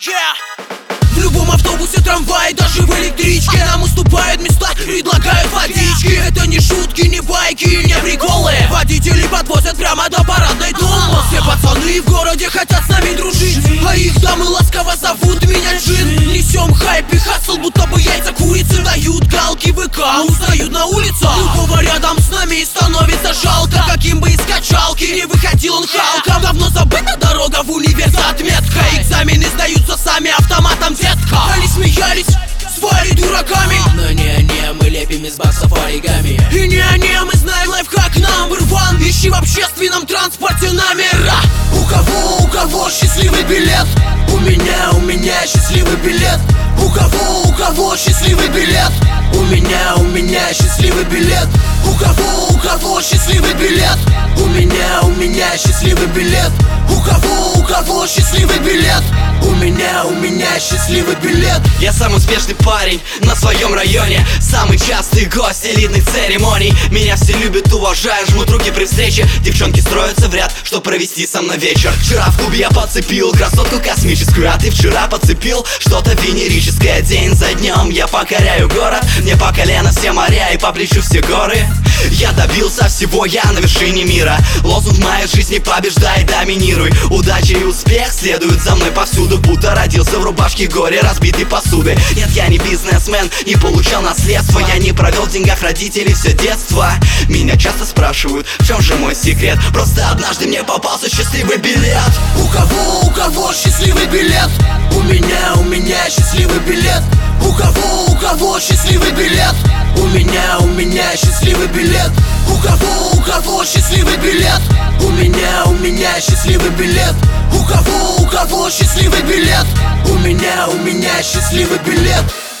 В любом автобусе, трамвае, даже в электричке нам уступают места, предлагают водички. Это не шутки, не байки, не приколы. Водители подвозят прямо до парадной дома. Все пацаны в городе хотят с нами дружить, а их дамы ласково зовут меня Джин. Несем хайп и хасл, будто бы яйца курицы. Дают галки ВК, устают на улицах. Любого рядом с нами и становится жалко. Каким бы из качалки не выходил он Халком. Давно забыта дорога в универ за отметкой. Экзамены сдаются сами автоматом, детка. Они смеялись, звали дураками, но не-не, мы лепим из баксов оригами. И не-не, мы знаем лайфхак number one. Ищи в общественном транспорте номера. У кого счастливый билет? У меня счастливый билет. У кого счастливый билет? У меня счастливый билет. У кого счастливый билет? У меня счастливый билет. У кого счастливый билет? У меня счастливый билет. Я самый успешный парень на своем районе, самый частый гость элитных церемоний. Меня все любят, уважают, жмут руки при встрече. Девчонки строятся в ряд, чтоб провести со мной вечер. Вчера в клубе я подцепил красотку космическую, а ты вчера подцепил что-то венерическое. День за днем я покоряю город, мне по колено все моря и по плечу все горы. Я добился всего, я на вершине мира. Лозунг моей жизни: побеждай, доминируй. Удача и успех следуют за мной повсюду, будто родился в рубашке горе разбитой посуды. Нет, я не бизнесмен, не получал наследство, я не провел в деньгах родителей все детство. Меня часто спрашивают, в чем же мой секрет. Просто однажды мне попался счастливый билет. У кого счастливый билет? У меня счастливый билет. У кого счастливый билет? У меня счастливый билет. У кого счастливый билет? У меня счастливый билет. У кого счастливый билет? У меня счастливый билет.